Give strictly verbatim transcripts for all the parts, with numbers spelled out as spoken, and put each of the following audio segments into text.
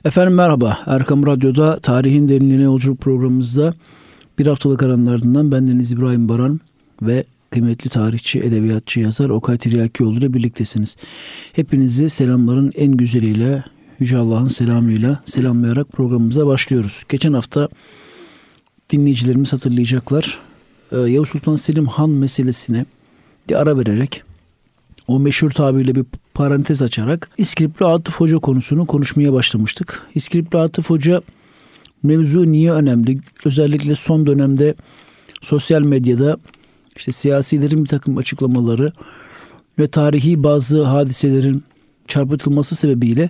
Efendim merhaba. Erkam Radyo'da Tarihin Derinliğine Yolculuk programımızda bir haftalık aranın ardından bendeniz İbrahim Baran ve kıymetli tarihçi, edebiyatçı, yazar Okay Tiryakioğlu ile birliktesiniz. Hepinizi selamların en güzeliyle, Yüce Allah'ın selamıyla selamlayarak programımıza başlıyoruz. Geçen hafta dinleyicilerimiz hatırlayacaklar. Yavuz Sultan Selim Han meselesine bir ara vererek, o meşhur tabirle bir parantez açarak İskilipli Atıf Hoca konusunu konuşmaya başlamıştık. İskilipli Atıf Hoca mevzu niye önemli? Özellikle son dönemde sosyal medyada işte siyasilerin bir takım açıklamaları ve tarihi bazı hadiselerin çarpıtılması sebebiyle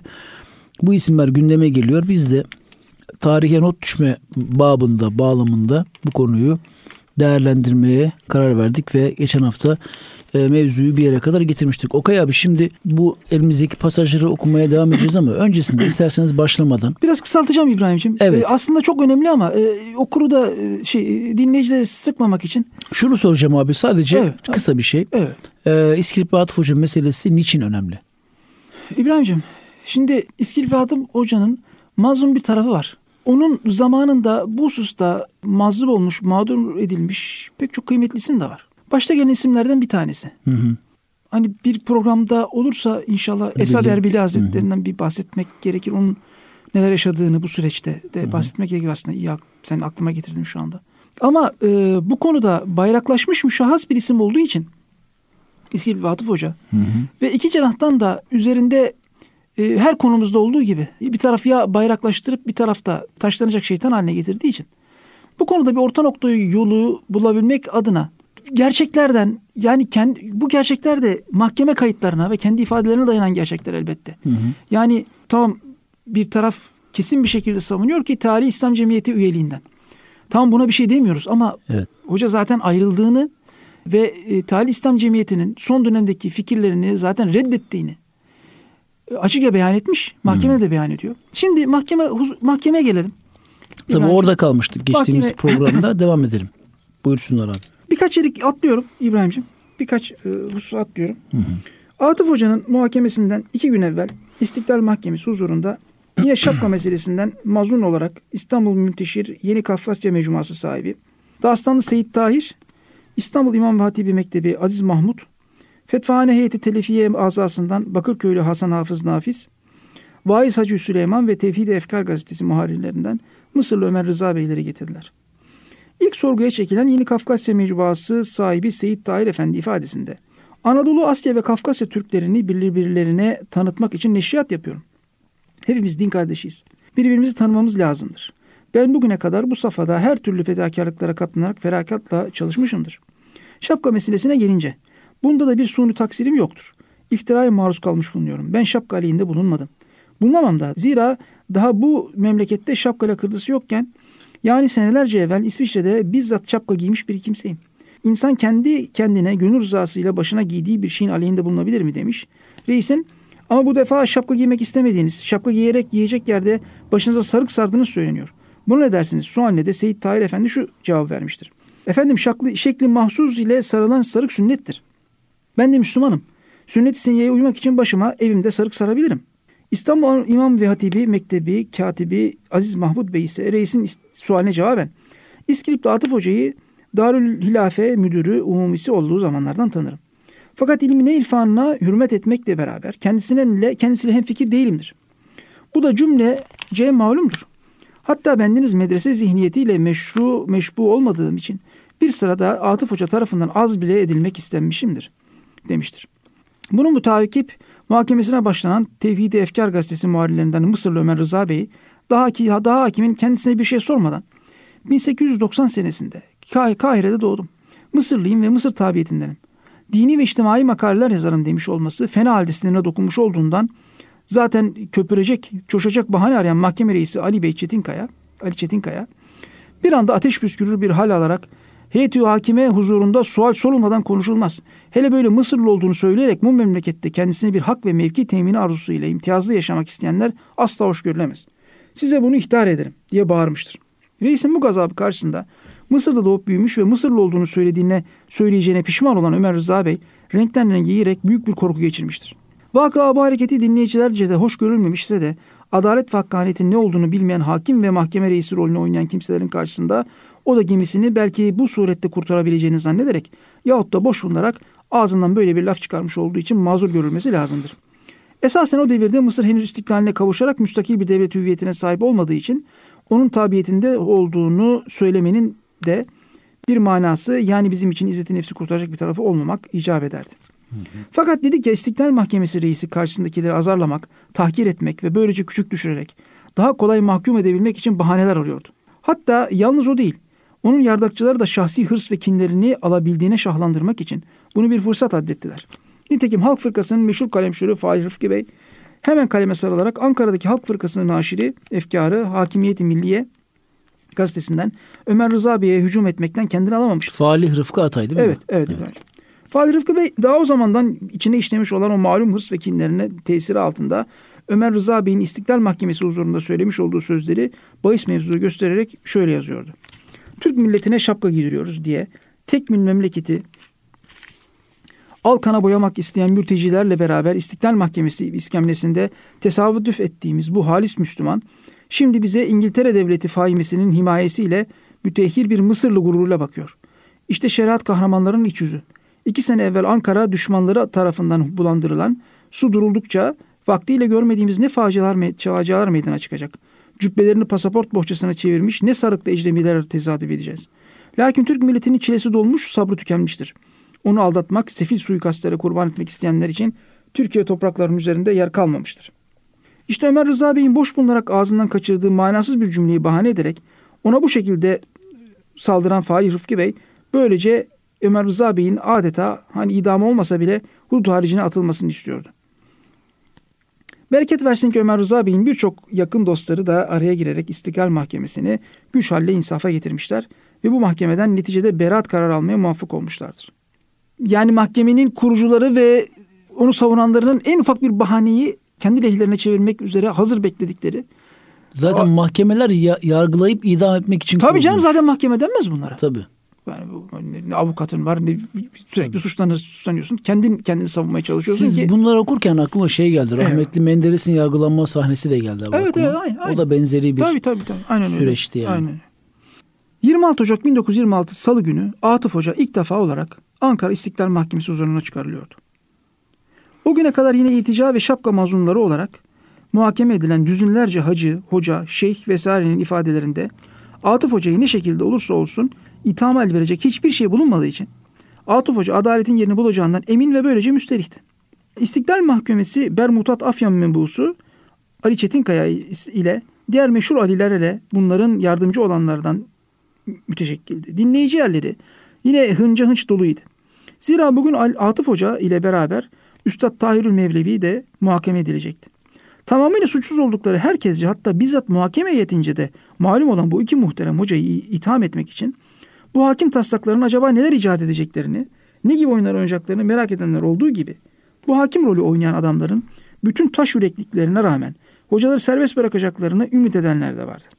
bu isimler gündeme geliyor. Biz de tarihe not düşme babında, bağlamında bu konuyu değerlendirmeye karar verdik ve geçen hafta e, mevzuyu bir yere kadar getirmiştik. Okay abi, şimdi bu elimizdeki pasajları okumaya devam edeceğiz ama öncesinde isterseniz başlamadan. Biraz kısaltacağım İbrahim'ciğim. Evet. E, aslında çok önemli ama e, okuru da e, şey dinleyicileri sıkmamak için. Şunu soracağım abi, sadece evet, kısa bir şey. Evet. E, İskilipli Atıf Hoca meselesi niçin önemli? İbrahim'ciğim, şimdi İskilipli Atıf Hoca'nın mazlum bir tarafı var. Onun zamanında bu hususta mazlum olmuş, mağdur edilmiş pek çok kıymetli isim de var. Başta gelen isimlerden bir tanesi. Hı hı. Hani bir programda olursa inşallah Erbili. Esad Erbili Hazretlerinden hı hı. bir bahsetmek gerekir. Onun neler yaşadığını bu süreçte de hı hı. bahsetmek gerekir aslında. İyi, sen aklıma getirdin şu anda. Ama e, bu konuda bayraklaşmış müşahhas bir isim olduğu için İskilipli Atıf Hoca hı hı. ve iki cenahtan da üzerinde e, her konumuzda olduğu gibi bir taraf ya bayraklaştırıp bir tarafta taşlanacak şeytan haline getirdiği için bu konuda bir orta noktayı, yolu bulabilmek adına gerçeklerden, yani kendi, bu gerçekler de mahkeme kayıtlarına ve kendi ifadelerine dayanan gerçekler elbette. Hı hı. Yani tamam, bir taraf kesin bir şekilde savunuyor ki Tarihi İslam Cemiyeti üyeliğinden. Tamam, buna bir şey demiyoruz ama evet. Hoca zaten ayrıldığını ve e, Tarihi İslam Cemiyeti'nin son dönemdeki fikirlerini zaten reddettiğini e, açıkça beyan etmiş. Mahkemede de beyan ediyor. Şimdi mahkeme mahkemeye gelelim. Tabii İbrahim, orada kalmıştık geçtiğimiz mahkeme... programda. Devam edelim. Buyursunlar abi. Birkaç yeri atlıyorum İbrahim'ciğim. Birkaç e, husus atlıyorum. Hı hı. Atıf Hoca'nın muhakemesinden iki gün evvel İstiklal Mahkemesi huzurunda yine şapka meselesinden mazlum olarak İstanbul Münteşir Yeni Kafkasya Mecmuası sahibi Dağıstanlı Seyit Tahir, İstanbul İmam ve Hatibi Mektebi Aziz Mahmud, Fetvahane Heyeti Telefiye Azası'ndan Bakırköylü Hasan Hafız Nafiz, Vaiz Hacı Süleyman ve Tevhid-i Efkar gazetesi muharrirlerinden Mısırlı Ömer Rıza Beyleri getirdiler. İlk sorguya çekilen Yeni Kafkasya Mecmuası sahibi Seyit Tahir Efendi ifadesinde Anadolu, Asya ve Kafkasya Türklerini birbirlerine tanıtmak için neşriyat yapıyorum. Hepimiz din kardeşiyiz. Birbirimizi tanımamız lazımdır. Ben bugüne kadar bu safhada her türlü fedakarlıklara katlanarak ferakatla çalışmışımdır. Şapka meselesine gelince bunda da bir suni taksirim yoktur. İftiraya maruz kalmış bulunuyorum. Ben şapka aleyhinde bulunmadım. Bulunamam da, zira daha bu memlekette şapka lakırdısı yokken, yani senelerce evvel İsviçre'de bizzat şapka giymiş bir kimseyim. İnsan kendi kendine gönül rızasıyla başına giydiği bir şeyin aleyhinde bulunabilir mi demiş. Reisin, ama bu defa şapka giymek istemediğiniz, şapka giyerek yiyecek yerde başınıza sarık sardığınız söyleniyor. Bunu ne dersiniz? Sualine de Seyit Tahir Efendi şu cevap vermiştir. Efendim, şaklı, şekli mahsus ile sarılan sarık sünnettir. Ben de Müslümanım. Sünnet-i seniyeye uymak için başıma evimde sarık sarabilirim. İstanbul İmam ve Hatibi Mektebi Katibi Aziz Mahmud Bey ise reisin sualine cevaben İskilipli Atıf Hoca'yı Darül Hilafe Müdürü Umumisi olduğu zamanlardan tanırım. Fakat ilmine, irfanına hürmet etmekle beraber kendisine kendisiyle hemfikir değilimdir. Bu da cümlece malumdur. Hatta bendeniz medrese zihniyetiyle meşru meşbu olmadığım için bir sırada Atıf Hoca tarafından az bile edilmek istenmişimdir demiştir. Bunun müteakip muhakemesine başlanan Tevhid-i Efkar gazetesi muharrirlerinden Mısırlı Ömer Rıza Bey daha, ki, daha hakimin kendisine bir şey sormadan bin sekiz yüz doksan senesinde Kah- Kahire'de doğdum. Mısırlıyım ve Mısır tabiyetindenim. Dini ve içtimai makaleler yazarım demiş olması fena halde sinirine dokunmuş olduğundan zaten köpürecek, coşacak bahane arayan mahkeme reisi Ali Bey Çetinkaya, Ali Çetinkaya bir anda ateş püskürür bir hal alarak heyet-i hakime huzurunda sual sorulmadan konuşulmaz. Hele böyle Mısırlı olduğunu söyleyerek bu memlekette kendisine bir hak ve mevki temini arzusuyla imtiyazlı yaşamak isteyenler asla hoş görülemez. Size bunu ihtar ederim diye bağırmıştır. Reisin bu gazabı karşısında Mısır'da doğup büyümüş ve Mısırlı olduğunu söylediğine, söyleyeceğine pişman olan Ömer Rıza Bey renkten renge giyerek büyük bir korku geçirmiştir. Vaka bu hareketi dinleyicilerce de hoş görülmemişse de adalet ve hakkaniyetin ne olduğunu bilmeyen hakim ve mahkeme reisi rolünü oynayan kimselerin karşısında o da gemisini belki bu surette kurtarabileceğini zannederek yahut da boş bulunarak ağzından böyle bir laf çıkarmış olduğu için mazur görülmesi lazımdır. Esasen o devirde Mısır henüz istiklaline kavuşarak müstakil bir devlet hüviyetine sahip olmadığı için onun tabiyetinde olduğunu söylemenin de bir manası, yani bizim için izzeti nefsi kurtaracak bir tarafı olmamak icap ederdi. Hı hı. Fakat dedik ya, İstiklal Mahkemesi reisi karşısındakileri azarlamak, tahkir etmek ve böylece küçük düşürerek daha kolay mahkum edebilmek için bahaneler arıyordu. Hatta yalnız o değil, onun yardakçıları da şahsi hırs ve kinlerini alabildiğine şahlandırmak için bunu bir fırsat addettiler. Nitekim Halk Fırkası'nın meşhur kalemşörü Falih Rıfkı Bey hemen kaleme sarılarak Ankara'daki Halk Fırkası'nın naşiri, efkarı Hakimiyet-i Milliye gazetesinden Ömer Rıza Bey'e hücum etmekten kendini alamamıştı. Falih Rıfkı Atay değil mi? Evet, evet. evet. Falih Rıfkı Bey daha o zamandan içine işlemiş olan o malum hırs ve kinlerine tesiri altında Ömer Rıza Bey'in İstiklal Mahkemesi huzurunda söylemiş olduğu sözleri bahis mevzuyu göstererek şöyle yazıyordu. Türk milletine şapka giydiriyoruz diye tek bir memleketi al kana boyamak isteyen mültecilerle beraber İstiklal Mahkemesi iskemlesinde tesavvüf ettiğimiz bu halis Müslüman, şimdi bize İngiltere Devleti faimesinin himayesiyle mütehhir bir Mısırlı gururuyla bakıyor. İşte şeriat kahramanlarının iç yüzü. İki sene evvel Ankara düşmanları tarafından bulandırılan, su duruldukça vaktiyle görmediğimiz ne facialar, facialar meydana çıkacak. Cübbelerini pasaport bohçasına çevirmiş ne sarıklı ecremiler tezadüf edeceğiz. Lakin Türk milletinin çilesi dolmuş, sabrı tükenmiştir. Onu aldatmak, sefil suikastlere kurban etmek isteyenler için Türkiye topraklarının üzerinde yer kalmamıştır. İşte Ömer Rıza Bey'in boş bulunarak ağzından kaçırdığı manasız bir cümleyi bahane ederek ona bu şekilde saldıran Falih Rıfkı Bey, böylece Ömer Rıza Bey'in adeta hani idam olmasa bile hudut haricine atılmasını istiyordu. Bereket versin ki Ömer Rıza Bey'in birçok yakın dostları da araya girerek İstiklal Mahkemesi'ni güç halle insafa getirmişler ve bu mahkemeden neticede beraat kararı almaya muvaffak olmuşlardır. Yani mahkemenin kurucuları ve onu savunanlarının en ufak bir bahaneyi kendi lehlerine çevirmek üzere hazır bekledikleri. Zaten A- mahkemeler ya- yargılayıp idam etmek için Tabii kurulmuş. canım, zaten mahkeme denmez bunlara. Tabii. Yani bu, ne avukatın var, ne sürekli suçlanır, suçlanıyorsun. Kendin kendini savunmaya çalışıyorsun. Siz ki. bunları okurken aklıma şey geldi. Rahmetli evet. Menderes'in yargılanma sahnesi de geldi. Evet, evet, aynen, aynen. O da benzeri bir tabii, tabii, tabii. Aynen süreçti öyle. yani. Aynen. yirmi altı Ocak bin dokuz yüz yirmi altı Salı günü Atıf Hoca ilk defa olarak Ankara İstiklal Mahkemesi huzuruna çıkarılıyordu. O güne kadar yine iltica ve şapka mazlumları olarak muhakeme edilen düzinlerce hacı, hoca, şeyh vesairenin ifadelerinde Atıf Hoca'yı ne şekilde olursa olsun ithama el verecek hiçbir şey bulunmadığı için Atıf Hoca adaletin yerini bulacağından emin ve böylece müsterihti. İstiklal Mahkemesi Bermutat Afyan menbusu Ali Çetinkaya ile diğer meşhur Aliler ile bunların yardımcı olanlardan müteşekkildi. Dinleyici yerleri yine hınca hınç doluydu. Zira bugün Atıf Hoca ile beraber Üstad Tahirül Mevlevi de muhakeme edilecekti. Tamamıyla suçsuz oldukları herkesce, hatta bizzat muhakeme heyetince de malum olan bu iki muhterem hocayı itham etmek için bu hakim taslaklarının acaba neler icat edeceklerini, ne gibi oyunlar oynayacaklarını merak edenler olduğu gibi bu hakim rolü oynayan adamların bütün taş yürekliklerine rağmen hocaları serbest bırakacaklarını ümit edenler de vardı.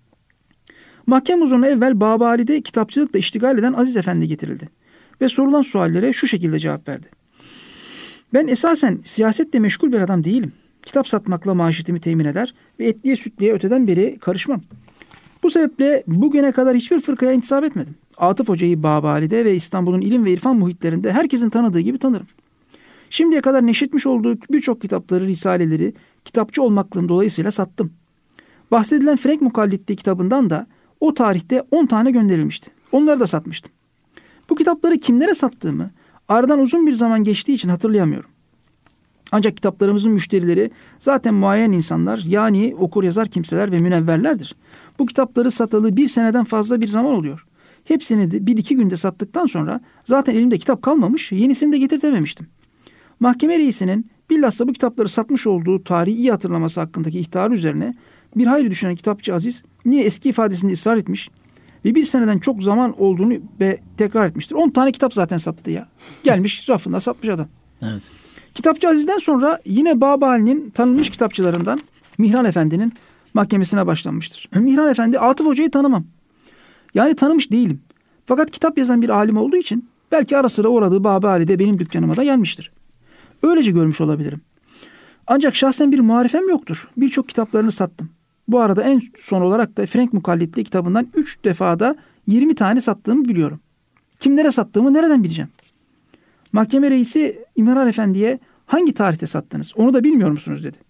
Mahkeme huzuruna evvel Babali'de kitapçılıkla iştigal eden Aziz Efendi getirildi ve sorulan suallere şu şekilde cevap verdi. Ben esasen siyasetle meşgul bir adam değilim. Kitap satmakla maaşetimi temin eder ve etliye sütliye öteden beri karışmam. Bu sebeple bugüne kadar hiçbir fırkaya intisap etmedim. Atıf Hoca'yı Babali'de ve İstanbul'un ilim ve irfan muhitlerinde herkesin tanıdığı gibi tanırım. Şimdiye kadar neşretmiş olduğu birçok kitapları, risaleleri kitapçı olmaklığım dolayısıyla sattım. Bahsedilen Frank Mukallit'te kitabından da o tarihte on tane gönderilmişti. Onları da satmıştım. Bu kitapları kimlere sattığımı aradan uzun bir zaman geçtiği için hatırlayamıyorum. Ancak kitaplarımızın müşterileri zaten muayyen insanlar, yani okur yazar kimseler ve münevverlerdir. Bu kitapları satalı bir seneden fazla bir zaman oluyor. Hepsini de bir iki günde sattıktan sonra zaten elimde kitap kalmamış, yenisini de getirtememiştim. Mahkeme reisinin bilhassa bu kitapları satmış olduğu tarihi iyi hatırlaması hakkındaki ihtarı üzerine bir hayli düşünen kitapçı Aziz yine eski ifadesinde ısrar etmiş ve bir seneden çok zaman olduğunu be tekrar etmiştir. on tane kitap zaten sattı ya. Gelmiş rafında satmış adam. Evet. Kitapçı Aziz'den sonra yine Babali'nin tanınmış kitapçılarından Mihran Efendi'nin mahkemesine başlanmıştır. Mihran Efendi Atıf Hoca'yı tanımam. Yani tanımış değilim. Fakat kitap yazan bir alim olduğu için belki ara sıra uğradığı Babali'de benim dükkanıma da gelmiştir. Öylece görmüş olabilirim. Ancak şahsen bir muharifem yoktur. Birçok kitaplarını sattım. Bu arada en son olarak da Frank Mukallitli kitabından üç defada yirmi tane sattığımı biliyorum. Kimlere sattığımı nereden bileceğim? Mahkeme reisi İmran Efendi'ye hangi tarihte sattınız? Onu da bilmiyor musunuz dedi.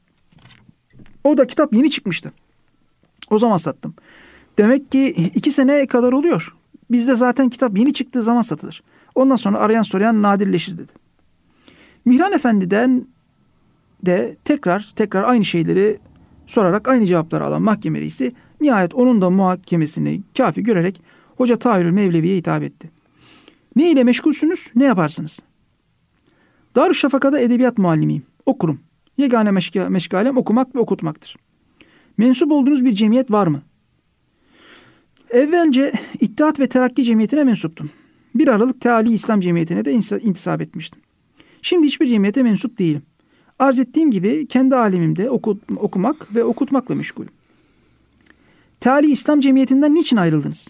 O da kitap yeni çıkmıştı. O zaman sattım. Demek ki iki sene kadar oluyor. Bizde zaten kitap yeni çıktığı zaman satılır. Ondan sonra arayan sorayan nadirleşir dedi. Mihran Efendi'den de tekrar tekrar aynı şeyleri sorarak aynı cevapları alan mahkeme reisi nihayet onun da muhakemesini kafi görerek Hoca Tahirül Mevlevi'ye hitap etti. Ne ile meşgulsünüz, ne yaparsınız? Darüşşafaka'da edebiyat muallimiyim. Okurum. Yegane meşga- meşgalem okumak ve okutmaktır. Mensup olduğunuz bir cemiyet var mı? Evvelce İttihat ve Terakki Cemiyeti'ne mensuptum. Bir aralık Teali İslam Cemiyeti'ne de intisap etmiştim. Şimdi hiçbir cemiyete mensup değilim. Arz ettiğim gibi kendi alemimde oku, okumak ve okutmakla meşgulüm. Teali İslam Cemiyeti'nden niçin ayrıldınız?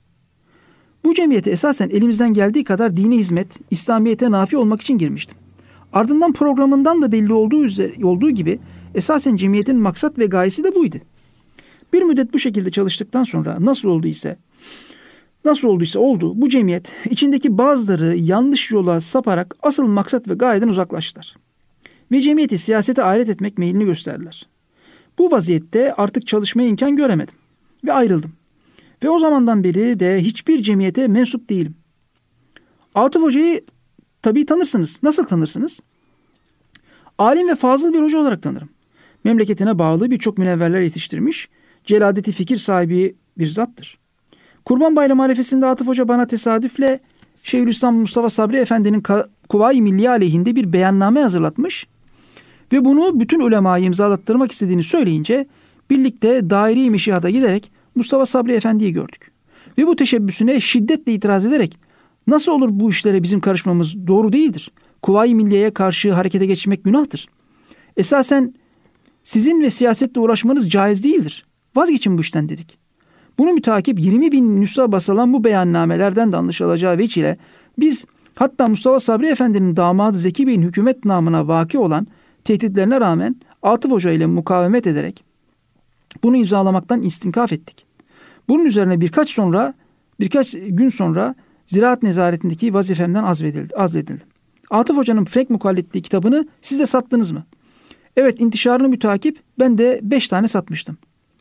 Bu cemiyete esasen elimizden geldiği kadar dini hizmet, İslamiyet'e nafi olmak için girmiştim. Ardından programından da belli olduğu üzere, olduğu gibi esasen cemiyetin maksat ve gayesi de buydu. Bir müddet bu şekilde çalıştıktan sonra nasıl olduysa, nasıl olduysa oldu, bu cemiyet içindeki bazıları yanlış yola saparak asıl maksat ve gayeden uzaklaştılar. Ve cemiyeti siyasete alet etmek meylini gösterdiler. Bu vaziyette artık çalışmaya imkan göremedim ve ayrıldım. Ve o zamandan beri de hiçbir cemiyete mensup değilim. Atıf Hoca'yı tabii tanırsınız. Nasıl tanırsınız? Alim ve fazıl bir hoca olarak tanırım. Memleketine bağlı birçok münevverler yetiştirmiş, celadeti fikir sahibi bir zattır. Kurban Bayramı arifesinde Atıf Hoca bana tesadüfle Şeyhülislam Mustafa Sabri Efendi'nin Kuvayi Milliye aleyhinde bir beyanname hazırlatmış ve bunu bütün ulemayı imzalattırmak istediğini söyleyince birlikte daire-i meşihata giderek Mustafa Sabri Efendi'yi gördük. Ve bu teşebbüsüne şiddetle itiraz ederek nasıl olur bu işlere bizim karışmamız doğru değildir. Kuvayi Milliye'ye karşı harekete geçmek günahtır. Esasen sizin ve siyasetle uğraşmanız caiz değildir. Vazgeçin bu işten dedik. Bunu mütakip yirmi bin nüsha basılan bu beyannamelerden de anlaşılacağı veçile biz hatta Mustafa Sabri Efendi'nin damadı Zeki Bey'in hükümet namına vaki olan tehditlerine rağmen Atıf Hoca ile mukavemet ederek bunu imzalamaktan istinkaf ettik. Bunun üzerine birkaç sonra birkaç gün sonra Ziraat Nezaretindeki vazifemden azledildi, azledildim. Atıf Hoca'nın Frank Mukallitli kitabını siz de sattınız mı? Evet, intişarını mütakip ben de beş tane satmıştım.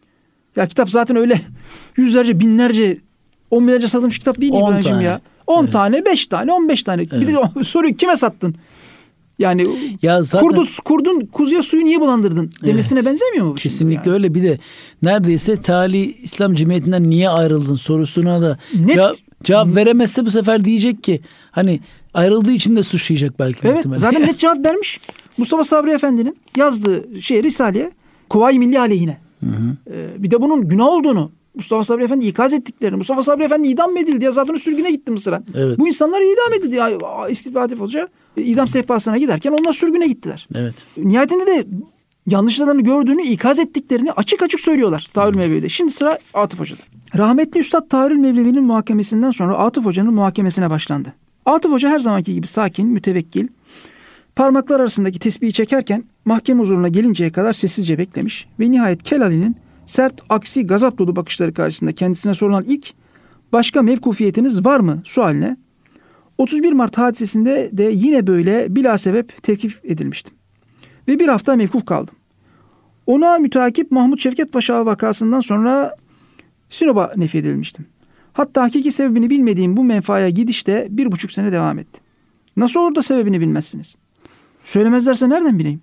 Ya kitap zaten öyle yüzlerce, binlerce, on binlerce satılmış kitap değil İbrahim'ciğim ya. On evet. tane, beş tane, on beş tane. Evet. Bir de soruyu kime sattın? Yani ya zaten, kurdu, kurdun kuzuya suyu niye bulandırdın demesine evet. benzemiyor mu? Kesinlikle yani? Öyle. Bir de neredeyse Teali İslam Cemiyeti'nden niye ayrıldın sorusuna da Net, cevap, cevap veremezse bu sefer diyecek ki hani ayrıldığı için de suçlayacak belki. Evet muhtemelen. Zaten net cevap vermiş. Mustafa Sabri Efendi'nin yazdığı şey Risale'ye Kuvayi Milliye aleyhine. Hı hı. Ee, bir de bunun günah olduğunu Mustafa Sabri Efendi ikaz ettiklerini. Mustafa Sabri Efendi idam mı edildi ya zaten sürgüne gitti Mısır'a. Evet. Bu insanlar idam edildi. Ya, İstihbarat Hoca idam sehpasına giderken onlar sürgüne gittiler. Evet. Nihayetinde de yanlışlarını gördüğünü ikaz ettiklerini açık açık söylüyorlar Tahirül Mevlevi'de. Şimdi sıra Atıf Hoca'da. Rahmetli Üstad Tahirül Mevlevi'nin muhakemesinden sonra Atıf Hoca'nın muhakemesine başlandı. Atıf Hoca her zamanki gibi sakin, mütevekkil, parmaklar arasındaki tesbihi çekerken mahkeme huzuruna gelinceye kadar sessizce beklemiş ve nihayet Kelali'nin sert, aksi, gazap dolu bakışları karşısında kendisine sorulan ilk başka mevkufiyetiniz var mı sualine otuz bir Mart hadisesinde de yine böyle bila sebep tevkif edilmiştim. Ve bir hafta mevkuf kaldım. Ona müteakip Mahmut Şevket Paşa vakasından sonra Sinop'a nefi edilmiştim. Hatta hakiki sebebini bilmediğim bu menfaaya gidiş de bir buçuk sene devam etti. Nasıl olur da sebebini bilmezsiniz? Söylemezlerse nereden bileyim?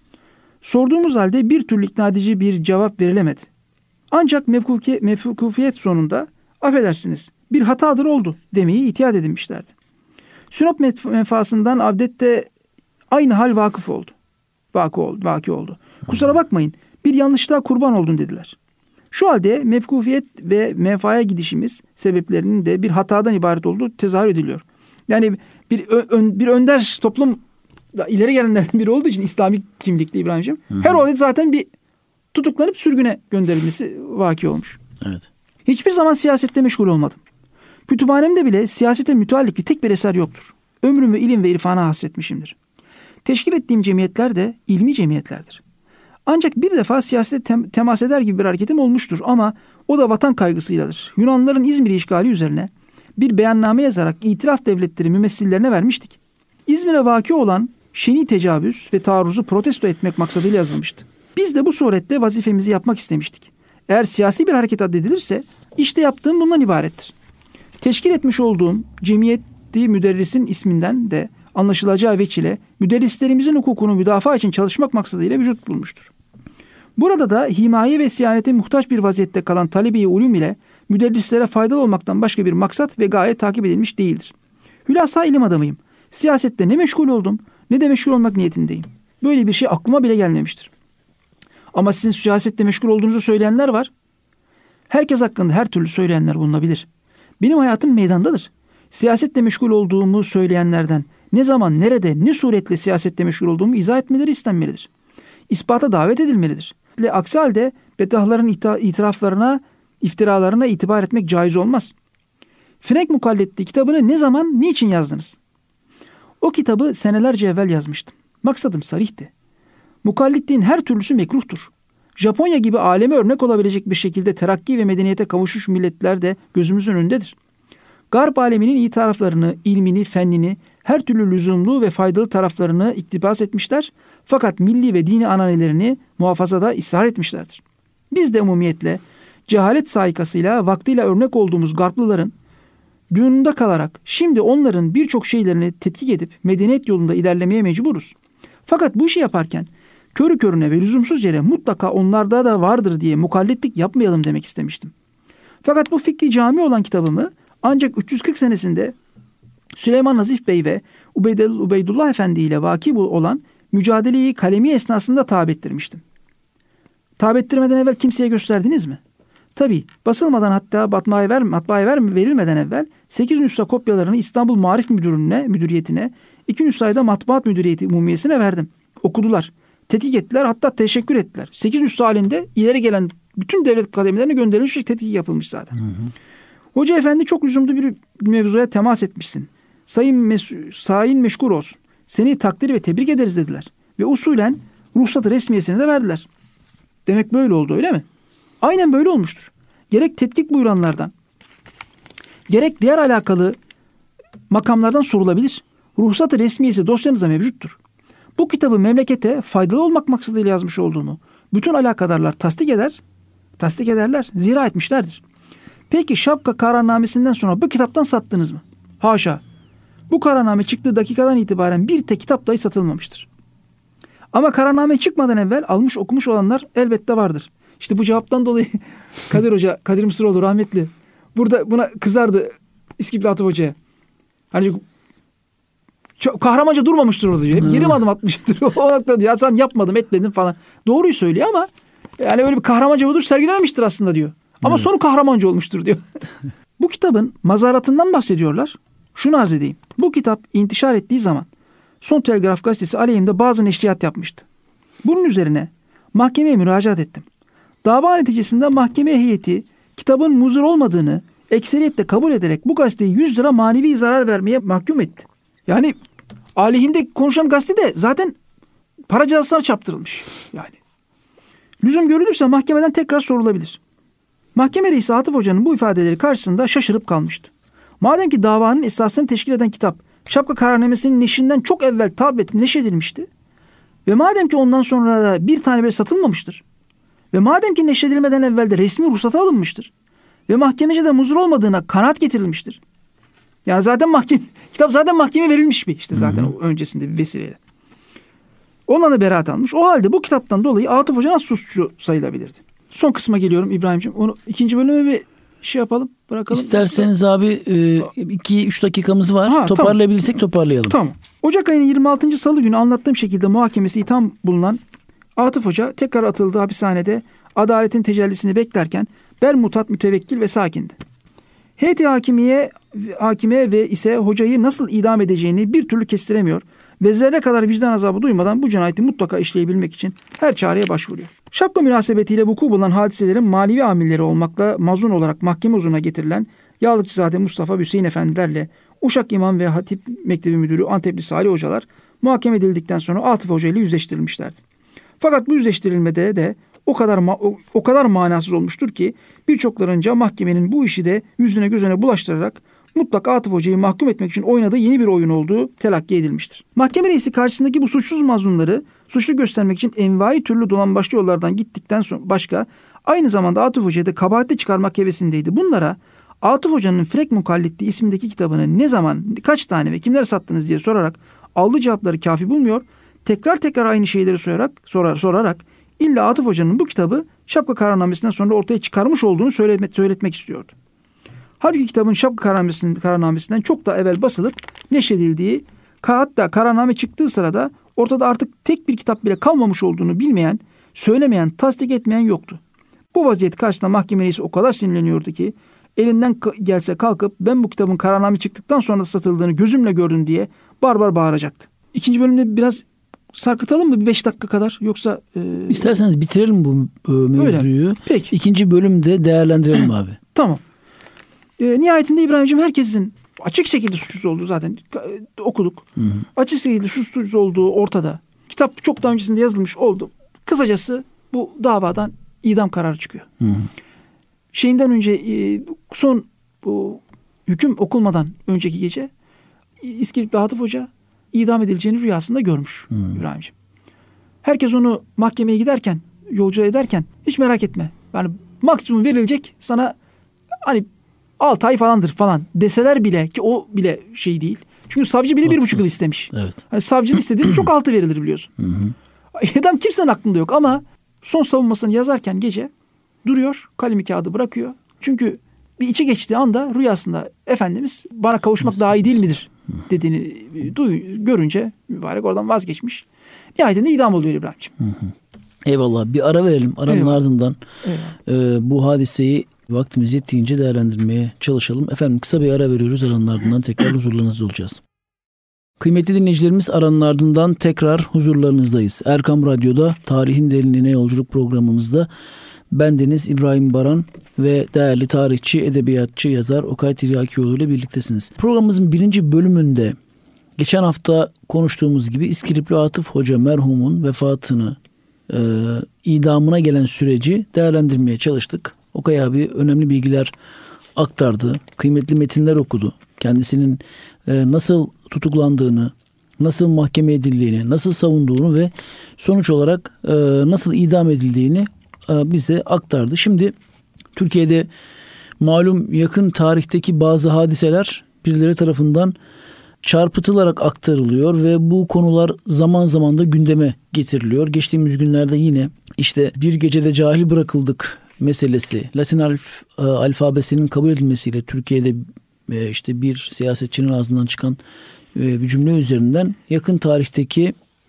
Sorduğumuz halde bir türlü ikna edici bir cevap verilemedi. Ancak mevkufiyet, mevkufiyet sonunda affedersiniz bir hatadır oldu demeyi itiat edinmişlerdi. Sinop menfaasından Avdet'te aynı hal vakıf oldu. Vakı oldu, vaki oldu. Kusura bakmayın bir yanlışlığa kurban oldun dediler. Şu halde mevkufiyet ve menfaaya gidişimiz sebeplerinin de bir hatadan ibaret olduğu tezahür ediliyor. Yani bir ön, bir önder toplum ileri gelenlerden biri olduğu için İslami kimlikli İbrahim'ciğim. Hı hı. Her olay zaten bir tutuklanıp sürgüne gönderilmesi vaki olmuş. Evet. Hiçbir zaman siyasette meşgul olmadım. Kütüphanemde bile siyasete müteallik bir tek bir eser yoktur. Ömrümü ilim ve irfana hasretmişimdir. Teşkil ettiğim cemiyetler de ilmi cemiyetlerdir. Ancak bir defa siyasete tem- temas eder gibi bir hareketim olmuştur ama o da vatan kaygısıyladır. Yunanlıların İzmir'i işgali üzerine bir beyanname yazarak itilaf devletleri mümessillerine vermiştik. İzmir'e vaki olan şeni tecavüz ve taarruzu protesto etmek maksadıyla yazılmıştı. Biz de bu surette vazifemizi yapmak istemiştik. Eğer siyasi bir hareket addedilirse işte yaptığım bundan ibarettir. Teşkil etmiş olduğum cemiyeti müderrisin isminden de anlaşılacağı veçile müderrislerimizin hukukunu müdafaa için çalışmak maksadıyla vücut bulmuştur. Burada da himaye ve siyanete muhtaç bir vaziyette kalan talebe-i ulûm ile müderrislere faydalı olmaktan başka bir maksat ve gaye takip edilmiş değildir. Hülasa ilim adamıyım. Siyasette ne meşgul oldum ne de meşgul olmak niyetindeyim. Böyle bir şey aklıma bile gelmemiştir. Ama sizin siyasette meşgul olduğunuzu söyleyenler var. Herkes hakkında her türlü söyleyenler bulunabilir. Benim hayatım meydandadır. Siyasetle meşgul olduğumu söyleyenlerden ne zaman, nerede, ne suretle siyasette meşgul olduğumu izah etmeleri istenmelidir. İspata davet edilmelidir. Aksi halde bedahların itiraflarına, iftiralarına itibar etmek caiz olmaz. Frenk Mukalletti kitabını ne zaman, niçin yazdınız? O kitabı senelerce evvel yazmıştım. Maksadım sarihti. Mukallitliğin her türlüsü mekruhtur. Japonya gibi aleme örnek olabilecek bir şekilde terakki ve medeniyete kavuşmuş milletler de gözümüzün önündedir. Garp aleminin iyi taraflarını, ilmini, fennini, her türlü lüzumlu ve faydalı taraflarını iktibas etmişler. Fakat milli ve dini ananelerini muhafazada ısrar etmişlerdir. Biz de umumiyetle cehalet saikasıyla vaktiyle örnek olduğumuz Garplıların düğününde kalarak şimdi onların birçok şeylerini tetkik edip medeniyet yolunda ilerlemeye mecburuz. Fakat bu işi yaparken körü körüne ve lüzumsuz yere mutlaka onlarda da vardır diye mukallitlik yapmayalım demek istemiştim. Fakat bu fikri cami olan kitabımı ancak üç yüz kırk senesinde Süleyman Nazif Bey ve Ubeydullah Efendi ile vaki olan mücadeleyi kalemi esnasında tabi ettirmiştim. Tabi ettirmeden evvel kimseye gösterdiniz mi? Tabii basılmadan hatta matbaaya, ver, matbaaya ver, verilmeden evvel sekiz nüsha kopyalarını İstanbul Marif Müdürlüğü'ne, müdüriyetine, iki nüshayı da Matbaat Müdüriyeti Umumiyesi'ne verdim. Okudular, tetkik ettiler, hatta teşekkür ettiler. sekiz nüsha halinde ileri gelen bütün devlet kademelerine gönderilmiş tetkik yapılmış zaten. Hı hı. Hoca efendi çok lüzumlu bir mevzuya temas etmişsin. Sayın, mes- sayın meşgul olsun. Seni takdir ve tebrik ederiz dediler. Ve usulen ruhsat-ı resmiyesini de verdiler. Demek böyle oldu öyle mi? Aynen böyle olmuştur. Gerek tetkik buyuranlardan, gerek diğer alakalı makamlardan sorulabilir. Ruhsat-ı resmiyesi dosyanıza mevcuttur. Bu kitabı memlekete faydalı olmak maksadıyla yazmış olduğumu bütün alakadarlar tasdik eder, tasdik ederler, zira etmişlerdir. Peki şapka kararnamesinden sonra bu kitaptan sattınız mı? Haşa. Bu kararname çıktığı dakikadan itibaren bir tek kitap dahi satılmamıştır. Ama kararname çıkmadan evvel almış okumuş olanlar elbette vardır. İşte bu cevaptan dolayı Kadir Hoca, Kadir Mısıroğlu rahmetli burada buna kızardı İskipli Atıf Hoca'ya. Hani çok, kahramanca durmamıştır orada diyor. Hep geri adım atmıştır. O noktada diyor. Ya sen yapmadım etmedim falan. Doğruyu söylüyor ama yani öyle bir kahramanca budur sergilememiştir aslında diyor. Ama evet. Sonu kahramanca olmuştur diyor. Bu kitabın mazaratından bahsediyorlar. Şunu arz edeyim. Bu kitap intişar ettiği zaman Son Telgraf gazetesi aleyhimde bazı neşriyat yapmıştı. Bunun üzerine mahkemeye müracaat ettim. Dava neticesinde mahkeme heyeti kitabın muzur olmadığını ekseriyetle kabul ederek bu gazeteyi yüz lira manevi zarar vermeye mahkum etti. Yani aleyhinde konuşan gazete de zaten para cezasına çarptırılmış. Yani lüzum görülürse mahkemeden tekrar sorulabilir. Mahkeme reisi Atıf Hoca'nın bu ifadeleri karşısında şaşırıp kalmıştı. Madem ki davanın esasını teşkil eden kitap şapka kararnamesinin neşrinden çok evvel tabet neşredilmişti ve madem ki ondan sonra da bir tane bile satılmamıştır ve madem ki neşredilmeden evvel de resmi ruhsata alınmıştır ve mahkemece de muzur olmadığına kanaat getirilmiştir. Yani zaten mahkeme, kitap zaten mahkemeye verilmiş bir işte zaten hı hı. O öncesinde bir vesileyle. Ondan da beraat almış. O halde bu kitaptan dolayı Atıf Hoca nasıl suçlu sayılabilirdi? Son kısma geliyorum İbrahim'ciğim. Onu ikinci bölüme bir şey yapalım, bırakalım. İsterseniz abi iki üç dakikamız var. Ha, toparlayabilirsek tamam. toparlayalım. Tamam. Ocak ayının yirmi altıncı Salı günü anlattığım şekilde muhakemesi itham bulunan Atıf Hoca tekrar atıldığı hapishanede adaletin tecellisini beklerken bermutat, mütevekkil ve sakindi. Heyeti hakimiye, hakime ve ise hocayı nasıl idam edeceğini bir türlü kestiremiyor ve zerre kadar vicdan azabı duymadan bu cinayeti mutlaka işleyebilmek için her çareye başvuruyor. Şapka münasebetiyle vuku bulan hadiselerin manevi amilleri olmakla mazlum olarak mahkeme huzuruna getirilen Yağlıkçızade Mustafa Hüseyin Efendilerle Uşak İmam ve Hatip Mektebi Müdürü Antepli Salih Hocalar muhakeme edildikten sonra Atıf Hoca ile yüzleştirilmişlerdi. Fakat bu yüzleştirilmede de o kadar ma- o, o kadar manasız olmuştur ki birçoklarınca mahkemenin bu işi de yüzüne gözüne bulaştırarak mutlak Atıf Hoca'yı mahkum etmek için oynadığı yeni bir oyun olduğu telakki edilmiştir. Mahkeme reisi karşısındaki bu suçsuz mazlumları suçlu göstermek için envai türlü dolambaçlı yollardan gittikten sonra başka aynı zamanda Atıf Hoca'yı da kabahatli çıkarmak hevesindeydi. Bunlara Atıf Hoca'nın Frek Mukallitliği ismindeki kitabını ne zaman, kaç tane ve kimlere sattınız diye sorarak aldığı cevapları kafi bulmuyor. Tekrar tekrar aynı şeyleri sorarak, sorar, sorarak illa Atıf Hoca'nın bu kitabı Şapka Kararnamesi'nden sonra ortaya çıkarmış olduğunu söyletmek, söyletmek istiyordu. Halbuki kitabın Şapka Kararnamesi'nden, Kararnamesi'nden çok da evvel basılıp neşredildiği, hatta kararname çıktığı sırada ortada artık tek bir kitap bile kalmamış olduğunu bilmeyen, söylemeyen, tasdik etmeyen yoktu. Bu vaziyet karşısında mahkeme reisi o kadar sinirleniyordu ki elinden gelse kalkıp ben bu kitabın kararname çıktıktan sonra satıldığını gözümle gördüm diye barbar bağıracaktı. İkinci bölümde biraz sarkıtalım mı bir beş dakika kadar yoksa? E... İsterseniz bitirelim bu e, mevzuyu. Öyle. Peki. İkinci bölümde değerlendirelim abi. Tamam. E, nihayetinde İbrahim'ciğim herkesin açık şekilde suçsuz olduğu zaten e, okuduk. Hı hı. Açık şekilde suçsuz olduğu ortada. Kitap çok daha öncesinde yazılmış oldu. Kısacası bu davadan idam kararı çıkıyor. Hı hı. Şeyinden önce e, son bu hüküm okunmadan önceki gece İskilipli Atıf Hoca idam edileceğini rüyasında görmüş hmm. İbrahim'ciğim. Herkes onu mahkemeye giderken, yolcu ederken hiç merak etme. Yani maksimum verilecek sana hani altı ay falandır falan deseler bile ki o bile şey değil. Çünkü savcı bile bir buçuk yıl istemiş. Evet. Hani savcının istediği çok altı verilir biliyorsun. Adam kimsenin aklında yok ama son savunmasını yazarken gece duruyor, kalemi kağıdı bırakıyor. Çünkü bir içi geçtiği anda rüyasında Efendimiz bana kavuşmak Nasıl? daha iyi değil midir dediğini duy, görünce mübarek oradan vazgeçmiş. Nihayetinde idam oluyor İbrahim'ciğim. Hı hı. Eyvallah. Bir ara verelim. Aranın Eyvallah. ardından e, bu hadiseyi vaktimiz yettiğince değerlendirmeye çalışalım. Efendim kısa bir ara veriyoruz. Aranın ardından tekrar huzurlarınızda olacağız. Kıymetli dinleyicilerimiz, aranın ardından tekrar huzurlarınızdayız. Erkam Radyo'da Tarihin Derinliğine Yolculuk programımızda bendeniz İbrahim Baran ve değerli tarihçi, edebiyatçı, yazar Okay Tiryakioğlu ile birliktesiniz. Programımızın birinci bölümünde geçen hafta konuştuğumuz gibi İskilipli Atıf Hoca merhumun vefatını, e, idamına gelen süreci değerlendirmeye çalıştık. Okay abi önemli bilgiler aktardı, kıymetli metinler okudu. Kendisinin e, nasıl tutuklandığını, nasıl mahkeme edildiğini, nasıl savunduğunu ve sonuç olarak e, nasıl idam edildiğini e, bize aktardı. Şimdi Türkiye'de malum yakın tarihteki bazı hadiseler birileri tarafından çarpıtılarak aktarılıyor ve bu konular zaman zaman da gündeme getiriliyor. Geçtiğimiz günlerde yine işte bir gecede cahil bırakıldık meselesi, Latin alf, alfabesinin kabul edilmesiyle Türkiye'de işte bir siyasetçinin ağzından çıkan bir cümle üzerinden yakın tarihteki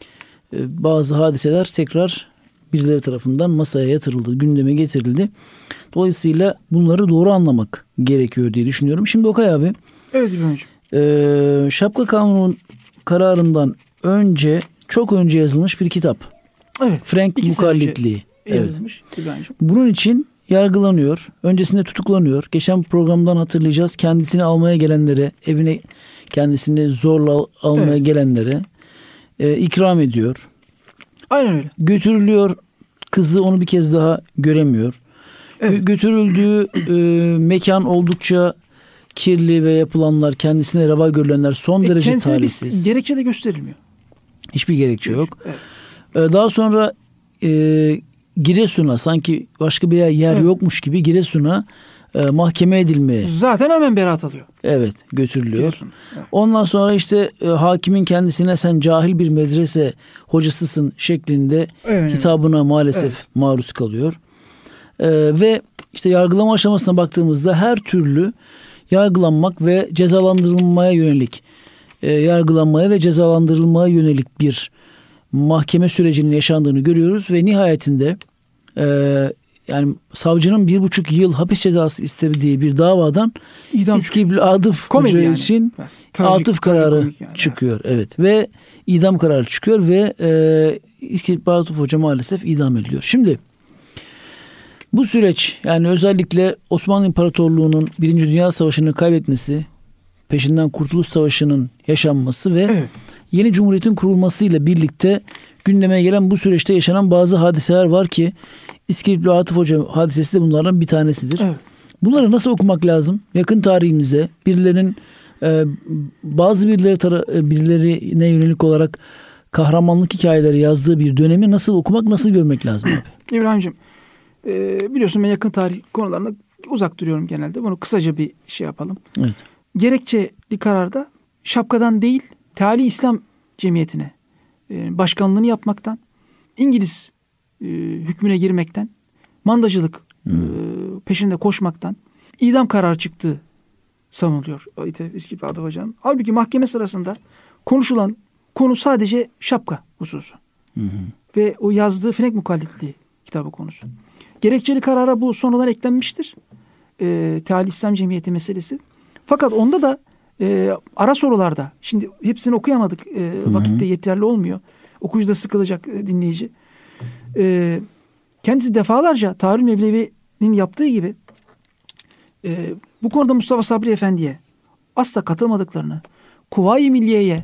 bazı hadiseler tekrar birileri tarafından masaya yatırıldı, gündeme getirildi. Dolayısıyla bunları doğru anlamak gerekiyor diye düşünüyorum. Şimdi Okay abi. Evet İbrahim'ciğim. E, Şapka Kanunu kararından önce, çok önce yazılmış bir kitap. Evet. Frank Mukallitliği. Yazılmış İbrahim'ciğim. Bunun için yargılanıyor. Öncesinde tutuklanıyor. Geçen programdan hatırlayacağız. Kendisini almaya gelenlere, evine kendisini zorla almaya evet. gelenlere e, ikram ediyor. Aynen öyle. Götürülüyor. Kızı onu bir kez daha göremiyor. Evet. Gö- götürüldüğü e, mekan oldukça kirli ve yapılanlar, kendisine reva görülenler son e, derece talihsiz. Gerekçe de gösterilmiyor. Hiçbir gerekçe yok. Evet. E, daha sonra e, Giresun'a, sanki başka bir yer evet. yokmuş gibi Giresun'a e, mahkeme edilmeye. Zaten hemen beraat alıyor. Evet, götürülüyor. Evet. Ondan sonra işte e, hakimin kendisine sen cahil bir medrese hocasısın şeklinde evet. hitabına maalesef evet. maruz kalıyor. E, ve işte yargılama aşamasına baktığımızda her türlü yargılanmak ve cezalandırılmaya yönelik e, yargılanmaya ve cezalandırılmaya yönelik bir mahkeme sürecinin yaşandığını görüyoruz ve nihayetinde e, yani savcının bir buçuk yıl hapis cezası istediği bir davadan İskilipli Atıf Hoca yani. için trajik, atıf kararı yani. çıkıyor. Evet ve idam kararı çıkıyor ve e, İskilipli Atıf Hoca maalesef idam ediliyor. Şimdi bu süreç, yani özellikle Osmanlı İmparatorluğu'nun Birinci Dünya Savaşı'nı kaybetmesi, peşinden Kurtuluş Savaşı'nın yaşanması ve evet. yeni cumhuriyetin kurulmasıyla birlikte gündeme gelen bu süreçte yaşanan bazı hadiseler var ki İskilipli Atıf Hoca hadisesi de bunlardan bir tanesidir. Evet. Bunları nasıl okumak lazım? Yakın tarihimize birilerinin e, bazı birileri tara- birilerine yönelik olarak kahramanlık hikayeleri yazdığı bir dönemi nasıl okumak, nasıl görmek lazım abi? İbrahim'ciğim e, biliyorsun ben yakın tarih konularında uzak duruyorum genelde. Bunu kısaca bir şey yapalım. Evet. Gerekçeli kararda şapkadan değil, Teali İslam Cemiyeti'ne e, başkanlığını yapmaktan, İngiliz e, hükmüne girmekten, mandacılık hmm. e, peşinde koşmaktan idam kararı çıktığı savunuluyor İskilipli Atıf Hoca'nın. Halbuki mahkeme sırasında konuşulan konu sadece şapka hususu. Hı hı. Ve o yazdığı Finek Mukallitliği kitabı konusu. Gerekçeli karara bu sonradan eklenmiştir. E, Teali İslam Cemiyeti meselesi. Fakat onda da e, ara sorularda, şimdi hepsini okuyamadık, e, vakitte yeterli olmuyor. Okuyucu da sıkılacak e, dinleyici. E, kendisi defalarca Tahir Mevlevi'nin yaptığı gibi e, bu konuda Mustafa Sabri Efendi'ye asla katılmadıklarını, Kuvayi Milliye'ye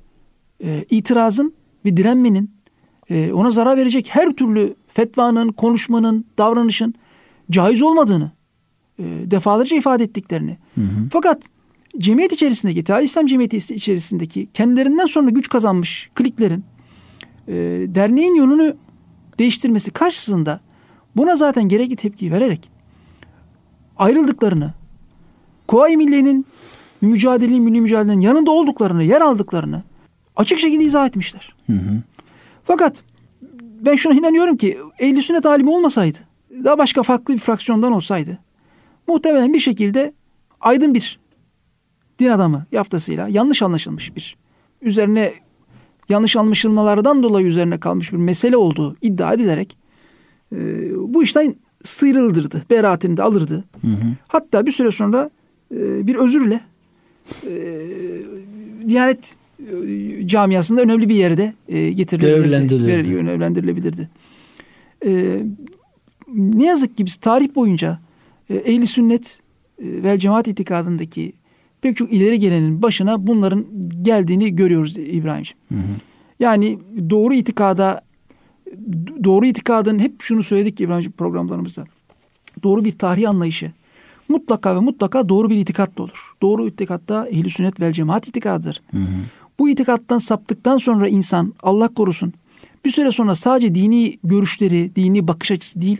e, itirazın ve direnmenin e, ona zarar verecek her türlü fetvanın, konuşmanın, davranışın caiz olmadığını e, defalarca ifade ettiklerini. Hı hı. Fakat cemiyet içerisindeki, Teali İslam Cemiyeti içerisindeki kendilerinden sonra güç kazanmış kliklerin e, derneğin yönünü değiştirmesi karşısında buna zaten gerekli tepkiyi vererek ayrıldıklarını, Kuvayi Milliye'nin mücadelenin, milli mücadelenin yanında olduklarını, yer aldıklarını açık şekilde izah etmişler. Hı hı. Fakat ben şuna inanıyorum ki Ehl-i Sünnet alimi olmasaydı, daha başka farklı bir fraksiyondan olsaydı muhtemelen bir şekilde aydın bir din adamı yaftasıyla yanlış anlaşılmış bir, üzerine yanlış anlaşılmalardan dolayı üzerine kalmış bir mesele olduğu iddia edilerek e, bu işten sıyrıldırdı. Beraatini de alırdı. Hı hı. Hatta bir süre sonra e, bir özürle e, Diyanet e, camiasında önemli bir yerde e, getirilebilirdi. Görevlendirilebilirdi. E, ne yazık ki biz tarih boyunca e, Ehl-i Sünnet e, vel Cemaat itikadındaki pek çok ileri gelenin başına bunların geldiğini görüyoruz İbrahimciğim. Hı hı. Yani doğru itikada, doğru itikadın hep şunu söyledik İbrahimciğim programlarımızda. Doğru bir tarih anlayışı mutlaka ve mutlaka doğru bir itikatla olur. Doğru itikatta Ehl-i Sünnet vel Cemaat itikadıdır. Hı hı. Bu itikattan saptıktan sonra insan, Allah korusun, bir süre sonra sadece dini görüşleri, dini bakış açısı değil,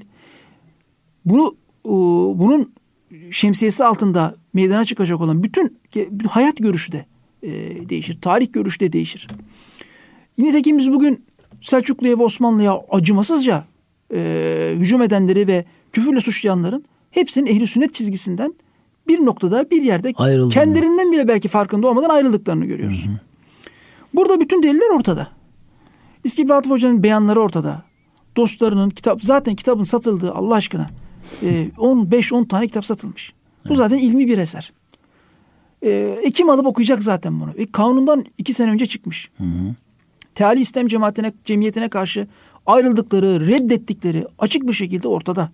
bunu bunun şemsiyesi altında meydana çıkacak olan bütün, bütün hayat görüşü de e, değişir. Tarih görüşü de değişir. Nitekim biz bugün Selçuklu'ya ve Osmanlı'ya acımasızca e, hücum edenleri ve küfürle suçlayanların hepsinin Ehl-i Sünnet çizgisinden bir noktada, bir yerde ayrıldı kendilerinden mı? Bile belki farkında olmadan ayrıldıklarını görüyoruz. Hı hı. Burada bütün deliller ortada. İskilipli Atıf Hoca'nın beyanları ortada. Dostlarının kitap, zaten kitabın satıldığı Allah aşkına on beş on tane kitap satılmış. Bu evet. Zaten ilmi bir eser. E, kim alıp okuyacak zaten bunu? E, kanundan iki sene önce çıkmış. Hı hı. Teali İslam cemaatine, cemiyetine karşı ayrıldıkları, reddettikleri açık bir şekilde ortada.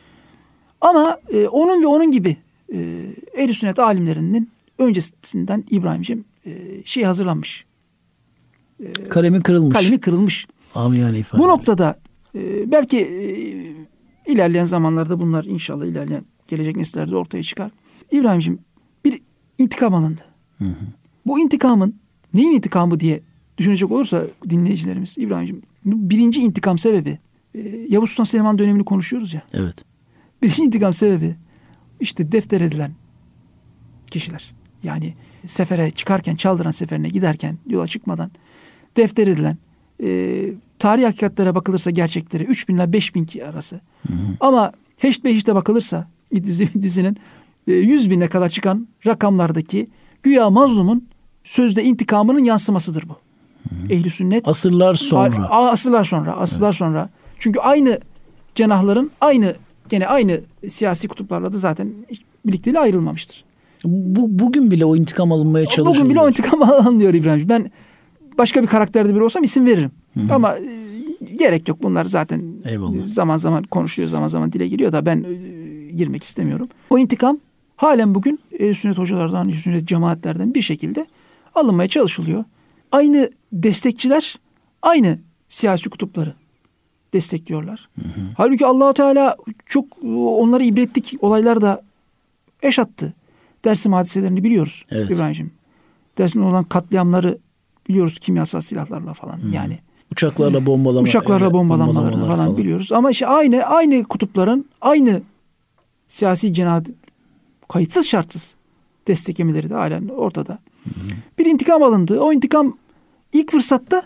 Ama e, onun ve onun gibi e, Ehl-i Sünnet alimlerinin öncesinden İbrahim'ciğim e, şey hazırlanmış. E, kalemi kırılmış. Kalemi kırılmış. Amiyane ifade. Bu noktada e, belki e, ilerleyen zamanlarda bunlar inşallah ilerleyen gelecek nesillerde ortaya çıkar. İbrahim'ciğim bir intikam alındı. Hı hı. Bu intikamın neyin intikamı diye düşünecek olursa dinleyicilerimiz İbrahim'ciğim birinci intikam sebebi e, Yavuz Sultan Süleyman dönemini konuşuyoruz ya. Evet. Birinci intikam sebebi işte defter edilen kişiler. Yani sefere çıkarken, Çaldıran seferine giderken yola çıkmadan defter edilen e, tarih hakikatlere bakılırsa gerçekleri üç bin ile beş bin arası. Hı hı. Ama heşt beşte bakılırsa dizi, dizinin e, yüz bine kadar çıkan rakamlardaki güya mazlumun sözde intikamının yansımasıdır bu. Ehl-i Sünnet. Asırlar sonra. A, asırlar sonra. Asırlar evet. sonra. Çünkü aynı cenahların aynı gene aynı siyasi kutuplarla da zaten birlikteliği ayrılmamıştır. Bu, bugün bile o intikam alınmaya çalışılıyor. Bugün bile o intikam alınıyor İbrahim. Ben başka bir karakterde biri olsam isim veririm. Hı-hı. Ama e, gerek yok. Bunlar zaten Eyvallah. zaman zaman konuşuluyor, zaman zaman dile geliyor da ben e, girmek istemiyorum. O intikam halen bugün Ehl-i Sünnet hocalardan, Ehl-i Sünnet cemaatlerden bir şekilde alınmaya çalışılıyor. aynı destekçiler aynı siyasi kutupları destekliyorlar. Hı hı. Halbuki Allah-u Teala çok onlara ibretlik olaylar da yaşattı. Dersim hadiselerini biliyoruz evet. İbrahim'ciğim. Dersim'de olan katliamları biliyoruz kimyasal silahlarla falan. Hı. Yani uçaklarla bombalama, uçaklarla evet, bombalanmaları falan, falan biliyoruz. Ama işte aynı aynı kutupların aynı siyasi cenahı kayıtsız şartsız desteklemeleri de halen ortada. Hı hı. Bir intikam alındı. O intikam ilk fırsatta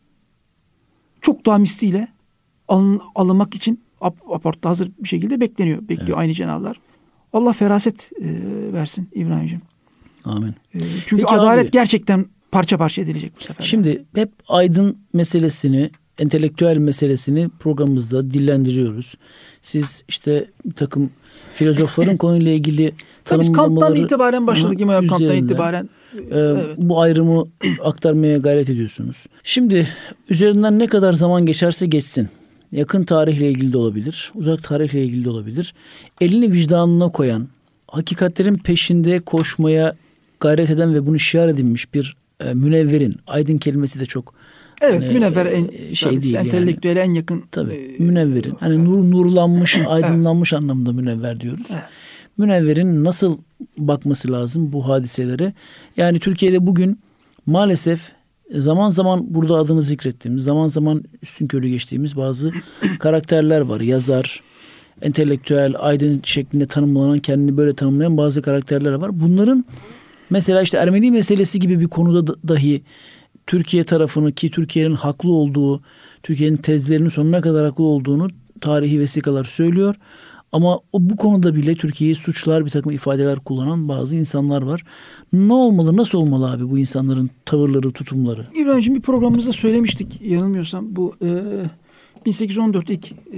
çok daha misliyle alın, alınmak için ap, aportta hazır bir şekilde bekleniyor. Bekliyor evet. aynı cenahlar. Allah feraset e, versin İbrahim'ciğim. Amin. E, çünkü Peki adalet abi, gerçekten parça parça edilecek bu sefer. Şimdi hep aydın meselesini, entelektüel meselesini programımızda dillendiriyoruz. Siz işte bir takım filozofların konuyla ilgili tanımlamaları... Kant'tan itibaren başladık. İmam Kant'tan itibaren. E, evet. Bu ayrımı aktarmaya gayret ediyorsunuz. Şimdi üzerinden ne kadar zaman geçerse geçsin. Yakın tarihle ilgili de olabilir. Uzak tarihle ilgili de olabilir. Elini vicdanına koyan, hakikatlerin peşinde koşmaya gayret eden ve bunu şiar edinmiş bir e, münevverin, aydın kelimesi de çok evet hani, münevver en şey değil entelektüele yani. En yakın tabii e, münevverin hani nur nurlanmış, aydınlanmış evet. anlamında münevver diyoruz. Evet. Münevverin nasıl bakması lazım bu hadiselere? Yani Türkiye'de bugün maalesef zaman zaman burada adını zikrettiğimiz, zaman zaman üstünkörü geçtiğimiz bazı karakterler var. Yazar, entelektüel, aydın şeklinde tanımlanan, kendini böyle tanımlayan bazı karakterler var. Bunların mesela işte Ermeni meselesi gibi bir konuda dahi Türkiye tarafını, ki Türkiye'nin haklı olduğu, Türkiye'nin tezlerinin sonuna kadar haklı olduğunu tarihi vesikalar söylüyor. Ama o bu konuda bile Türkiye'yi suçlar, bir takım ifadeler kullanan bazı insanlar var. Ne olmalı, nasıl olmalı abi bu insanların tavırları, tutumları? İbrahim'ciğim bir programımızda söylemiştik yanılmıyorsam. Bu e, bin sekiz yüz on dört ilk e,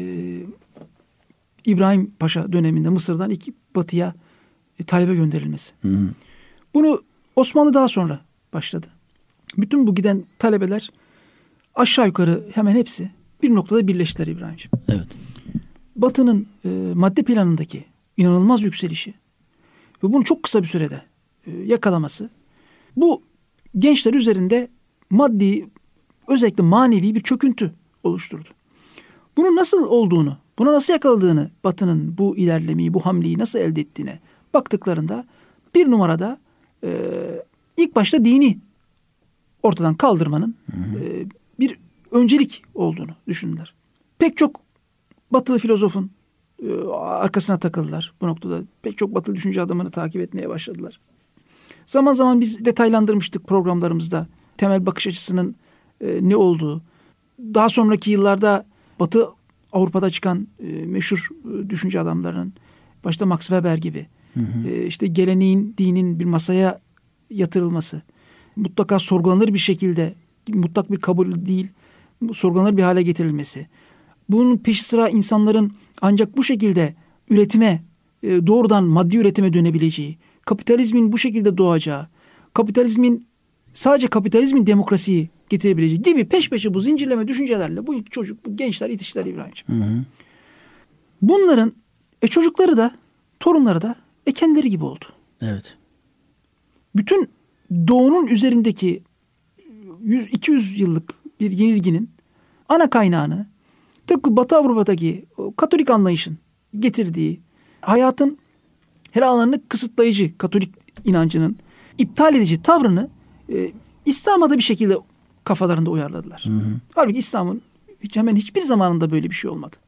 İbrahim Paşa döneminde Mısır'dan ilk batıya e, talebe gönderilmesi. Hı hı. Bunu Osmanlı daha sonra başladı. Bütün bu giden talebeler aşağı yukarı hemen hepsi bir noktada birleştiler İbrahim'ciğim. Evet. Batı'nın e, madde planındaki inanılmaz yükselişi ve bunu çok kısa bir sürede e, yakalaması bu gençler üzerinde maddi, özellikle manevi bir çöküntü oluşturdu. Bunun nasıl olduğunu, buna nasıl yakaladığını, Batı'nın bu ilerlemeyi, bu hamleyi nasıl elde ettiğine baktıklarında bir numarada e, ilk başta dini ortadan kaldırmanın hı hı. E, bir öncelik olduğunu düşündüler. Pek çok Batılı filozofun e, arkasına takıldılar. Bu noktada pek çok Batılı düşünce adamını takip etmeye başladılar. Zaman zaman biz detaylandırmıştık programlarımızda temel bakış açısının e, ne olduğu. Daha sonraki yıllarda Batı Avrupa'da çıkan e, meşhur e, düşünce adamlarının, başta Max Weber gibi hı hı. E, işte geleneğin, dinin bir masaya yatırılması, mutlaka sorgulanır bir şekilde, mutlak bir kabul değil, sorgulanır bir hale getirilmesi. Bunun peşi sıra insanların ancak bu şekilde üretime, e, doğrudan maddi üretime dönebileceği, kapitalizmin bu şekilde doğacağı, kapitalizmin sadece kapitalizmin demokrasiyi getirebileceği gibi peş peşe bu zincirleme düşüncelerle bu çocuk, bu gençler yetiştiler İbrahim'ciğim. Hı hı. Bunların e, çocukları da, torunları da e, kendileri gibi oldu. Evet. Bütün doğunun üzerindeki yüz iki yüz yıllık bir yenilginin ana kaynağını tıpkı Batı Avrupa'daki Katolik anlayışın getirdiği hayatın her alanını kısıtlayıcı Katolik inancının iptal edici tavrını e, İslam'a da bir şekilde kafalarında uyarladılar. Hı hı. Halbuki İslam'ın hiç, hemen hiçbir zamanında böyle bir şey olmadı.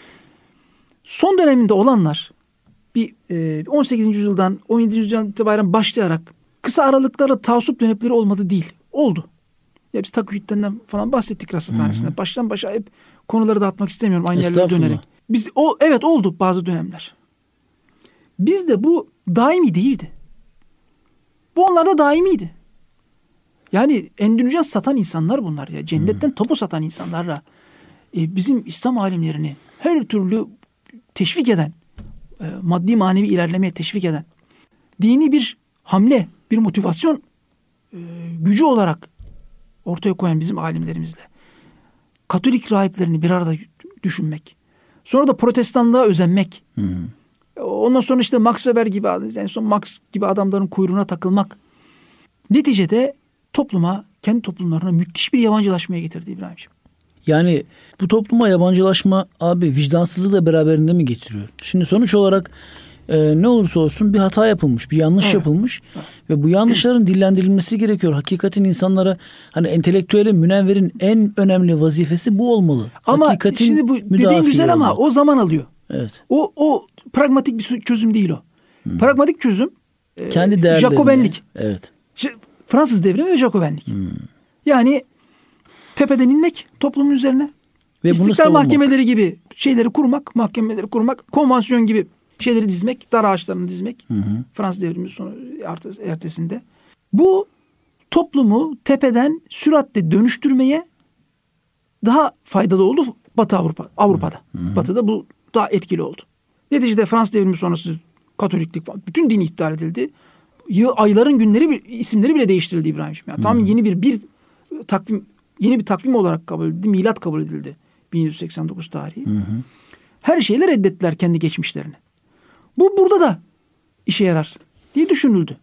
Son döneminde olanlar bir e, on sekizinci yüzyıldan on yedinci yüzyıldan itibaren başlayarak kısa aralıklarla taassup dönepleri olmadı değil. Oldu. Ya biz Takıyüt'ten falan bahsettik rasathanesinde. Baştan başa hep konuları dağıtmak istemiyorum aynı yerlere dönerek. Biz o evet oldu bazı dönemler. Bizde bu daimi değildi. Bu onlarda daimiydi. Yani Endülücen satan insanlar bunlar ya. Cennetten hmm. tapu satan insanlarla e, bizim İslam alimlerini her türlü teşvik eden, e, maddi manevi ilerlemeye teşvik eden, dini bir hamle, bir motivasyon e, gücü olarak ortaya koyan bizim alimlerimizle Katolik rahiplerini bir arada düşünmek. Sonra da protestanlığa özenmek. Hmm. Ondan sonra işte Max Weber gibi, en son Max gibi adamların kuyruğuna takılmak. Neticede topluma kendi toplumlarına müthiş bir yabancılaşmaya getirdi İbrahimciğim. Yani bu topluma yabancılaşma abi vicdansızlığı da beraberinde mi getiriyor? Şimdi sonuç olarak e, ne olursa olsun bir hata yapılmış, bir yanlış evet. yapılmış evet. ve bu yanlışların dillendirilmesi gerekiyor. Hakikatin insanlara, hani entelektüelin, münevverin en önemli vazifesi bu olmalı. Ama Hakikatin şimdi bu dediğin güzel ama o zaman alıyor. Evet. O o pragmatik bir çözüm değil o. Hmm. Pragmatik çözüm kendi e, değerlerini. Jacobenlik. Evet. Fransız devrimi ve Jacobenlik. Hmm. Yani tepeden inmek toplumun üzerine. Ve İstiklal mahkemeleri gibi şeyleri kurmak, mahkemeleri kurmak, konvansiyon gibi şeyleri dizmek, dar ağaçlarını dizmek. Hı hı. Fransız devrimi sonu ertesinde. Bu toplumu tepeden süratle dönüştürmeye daha faydalı oldu Batı Avrupa, Avrupa'da. Hı hı. Batı'da bu daha etkili oldu. Neticede Fransız devrimi sonrası Katoliklik falan, bütün dini iptal edildi. Ayların günleri isimleri bile değiştirildi İbrahimciğim. Yani tam yeni bir bir takvim yeni bir takvim olarak kabul edildi. Milat kabul edildi. bin yüz seksen dokuz tarihi. Hı hı. Her şeyle reddettiler kendi geçmişlerini. Bu burada da işe yarar diye düşünüldü.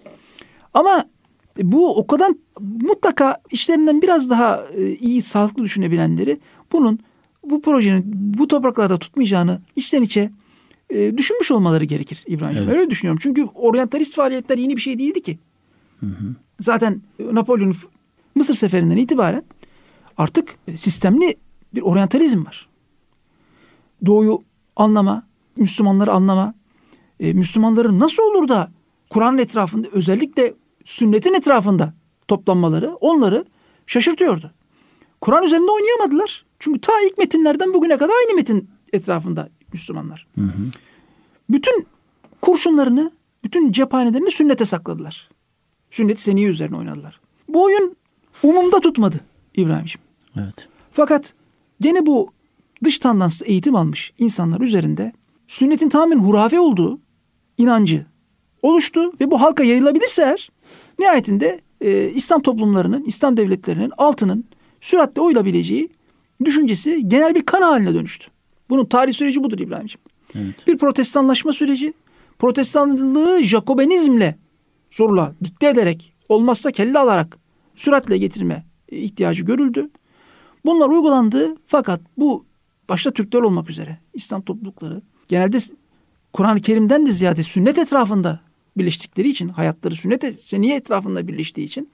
Ama bu o kadar mutlaka işlerinden biraz daha iyi, sağlıklı düşünebilenleri bunun bu projenin bu topraklarda tutmayacağını içten içe e, düşünmüş olmaları gerekir İbrahimciğim. Evet. Öyle düşünüyorum. Çünkü oryantalist faaliyetler yeni bir şey değildi ki. Hı hı. Zaten Napolyon'un Mısır seferinden itibaren artık sistemli bir oryantalizm var. Doğuyu anlama, Müslümanları anlama, e, Müslümanların nasıl olur da Kur'an'ın etrafında, özellikle sünnetin etrafında toplanmaları onları şaşırtıyordu. Kur'an üzerinde oynayamadılar. Çünkü ta ilk metinlerden bugüne kadar aynı metin etrafında Müslümanlar. Hı hı. Bütün kurşunlarını, bütün cephanelerini sünnete sakladılar. Sünnet-i seniyye üzerine oynadılar. Bu oyun umumda tutmadı İbrahimciğim. Evet. Fakat gene bu dış tandanslı eğitim almış insanlar üzerinde sünnetin tamamen hurafe olduğu inancı oluştu ve bu halka yayılabilirse eğer nihayetinde e, İslam toplumlarının, İslam devletlerinin altının süratle oyulabileceği düşüncesi genel bir kan haline dönüştü. Bunun tarih süreci budur İbrahimciğim. Evet. Bir protestanlaşma süreci, protestanlığı Jacobenizmle zorla dikte ederek, olmazsa kelle alarak süratle getirme ihtiyacı görüldü. Bunlar uygulandı fakat bu başta Türkler olmak üzere İslam toplulukları genelde Kur'an-ı Kerim'den de ziyade sünnet etrafında birleştikleri için, hayatları sünnet seniyye etrafında birleştiği için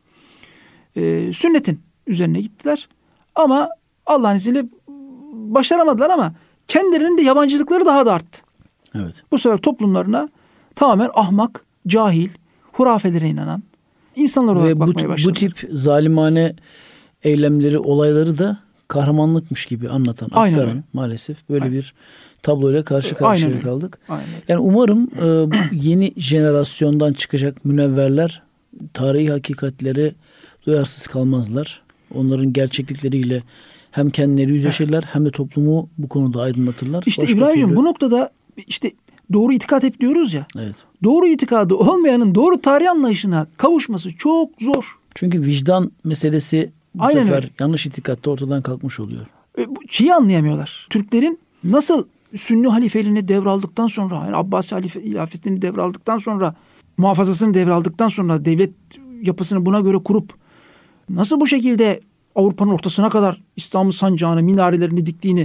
e, sünnetin üzerine gittiler. Ama Allah'ın izniyle başaramadılar ama kendilerinin de yabancılıkları daha da arttı. Evet. Bu sefer toplumlarına tamamen ahmak, cahil, hurafelere inanan insanlar olarak ve bakmaya bu, başladılar. Bu tip zalimane eylemleri, olayları da kahramanlıkmış gibi anlatan, Aynen aktaran öyle. maalesef böyle Aynen. bir tabloyla karşı karşıya Aynen kaldık. Aynen. Yani umarım e, bu yeni jenerasyondan çıkacak münevverler tarihi hakikatleri duyarsız kalmazlar. Onların gerçeklikleriyle hem kendileri yüzleşirler hem de toplumu bu konuda aydınlatırlar. İşte İbrahim'ciğim bu noktada işte doğru itikat hep diyoruz ya. Evet. Doğru itikadı olmayanın doğru tarih anlayışına kavuşması çok zor. Çünkü vicdan meselesi bu Aynen sefer öyle. yanlış itikatta ortadan kalkmış oluyor. E, bu şeyi anlayamıyorlar. Türklerin nasıl Sünni halifeliğini devraldıktan sonra, yani Abbasi hilafetini devraldıktan sonra, muhafazasını devraldıktan sonra devlet yapısını buna göre kurup nasıl bu şekilde Avrupa'nın ortasına kadar İslam'ın sancağını, minarelerini diktiğini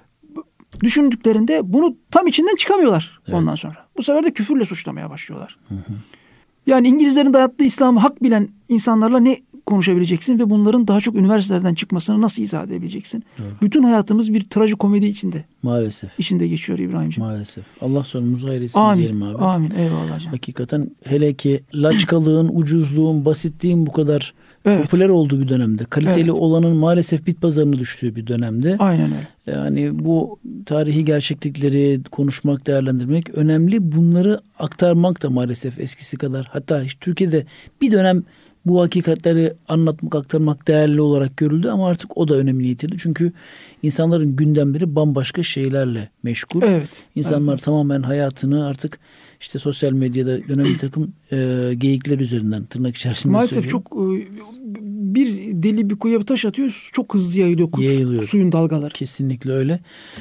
düşündüklerinde bunu tam içinden çıkamıyorlar evet. Ondan sonra. Bu sefer de küfürle suçlamaya başlıyorlar. Hı hı. Yani İngilizlerin dayattığı İslam'ı hak bilen insanlarla ne konuşabileceksin ve bunların daha çok üniversitelerden çıkmasını nasıl izah edebileceksin? Evet. Bütün hayatımız bir trajikomedi içinde. Maalesef. İçinde geçiyor İbrahimciğim. Maalesef. Allah sonumuzu hayır etsin amin, diyelim abi. Amin. Eyvallah canım. Hakikaten hele ki laçkalığın, ucuzluğun, basitliğin bu kadar evet. popüler olduğu bir dönemde, kaliteli evet. olanın maalesef bit pazarına düştüğü bir dönemde. Aynen öyle. Yani bu tarihi gerçeklikleri konuşmak, değerlendirmek önemli. Bunları aktarmak da maalesef eskisi kadar. Hatta hiç Türkiye'de bir dönem bu hakikatleri anlatmak, aktarmak değerli olarak görüldü ama artık o da önemini yitirdi. Çünkü insanların gündemleri bambaşka şeylerle meşgul. Evet. İnsanlar evet. tamamen hayatını artık işte sosyal medyada dönem bir takım e, geyikler üzerinden tırnak içerisinde maalesef söylüyorum. çok e, bir deli bir kuyuya bir taş atıyor, çok hızlı yayılıyor, yayılıyor. Suyun dalgaları. Kesinlikle öyle.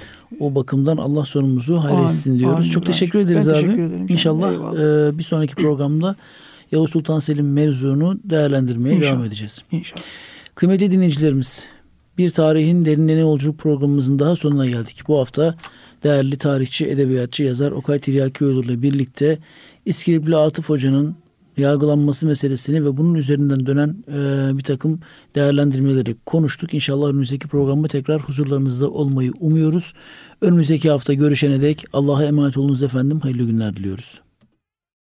O bakımdan Allah sonumuzu hayır etsin diyoruz. Amin, çok teşekkür ederiz ben abi. Teşekkür ederim İnşallah e, bir sonraki programda Yavuz Sultan Selim mevzunu değerlendirmeye İnşallah. devam edeceğiz. İnşallah. Kıymetli dinleyicilerimiz, Bir Tarihin Derinliğine Yolculuk programımızın daha sonuna geldik. Bu hafta değerli tarihçi, edebiyatçı, yazar Okay Tiryakioğlu ile birlikte İskilipli Atıf Hoca'nın yargılanması meselesini ve bunun üzerinden dönen e, bir takım değerlendirmeleri konuştuk. İnşallah önümüzdeki programda tekrar huzurlarınızda olmayı umuyoruz. Önümüzdeki hafta görüşene dek Allah'a emanet olunuz efendim. Hayırlı günler diliyoruz.